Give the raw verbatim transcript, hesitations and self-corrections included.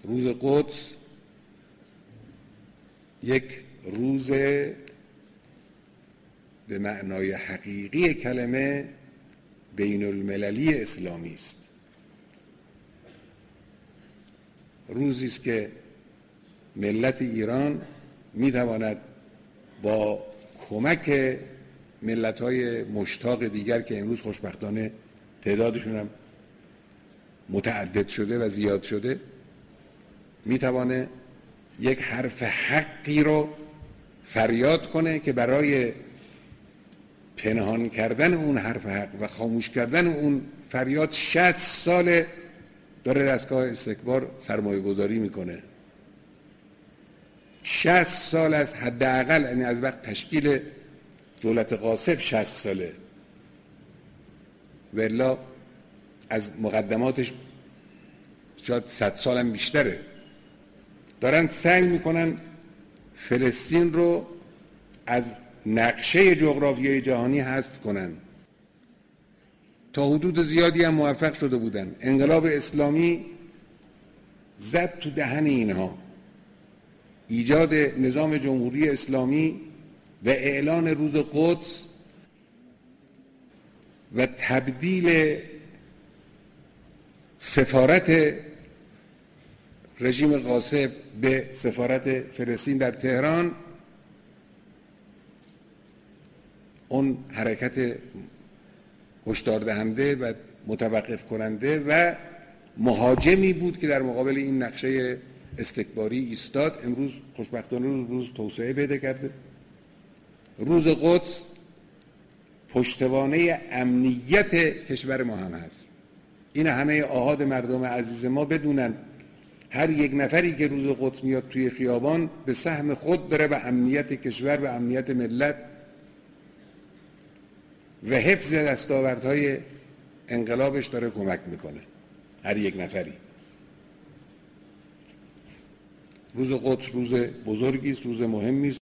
روز قدس یک روز به معنای حقیقی کلمه بین المللی اسلامی است. روزی است که ملت ایران می تواند با کمک ملت‌های مشتاق دیگر که امروز خوشبختانه تعدادشون هم متعدد شده و زیاد شده، می تواند یک حرف حقی رو فریاد کنه که برای پنهان کردن اون حرف حق و خاموش کردن اون فریاد شصت سال داره دستگاه استکبار سرمایه گذاری میکنه. شصت سال از حداقل، یعنی از وقت تشکیل دولت غاصب شصت ساله، و الا از مقدماتش شاید صد سال هم بیشتره. دارن سعی میکنن فلسطین رو از نقشه جغرافیای جهانی حذف کنن. تا حدود زیادی هم موفق شده بودن. انقلاب اسلامی زد تو دهن اینها. ایجاد نظام جمهوری اسلامی و اعلان روز قدس و تبدیل سفارت رژیم غاصب به سفارت فلسطین در تهران، اون حرکت هشدار دهنده و متوقف کننده و مهاجمی بود که در مقابل این نقشه استکباری ایستاد. امروز خوشبختانه روز, روز توسعه پیدا کرده. روز قدس پشتوانه امنیت کشور ما هم هست. این همه آحاد مردم عزیز ما بدونن هر یک نفری که روز قدس میاد توی خیابان به سهم خود داره به امنیت کشور و امنیت ملت و حفظ دستاوردهای انقلابش داره کمک میکنه. هر یک نفری. روز قدس روز بزرگی است، روز مهمی است.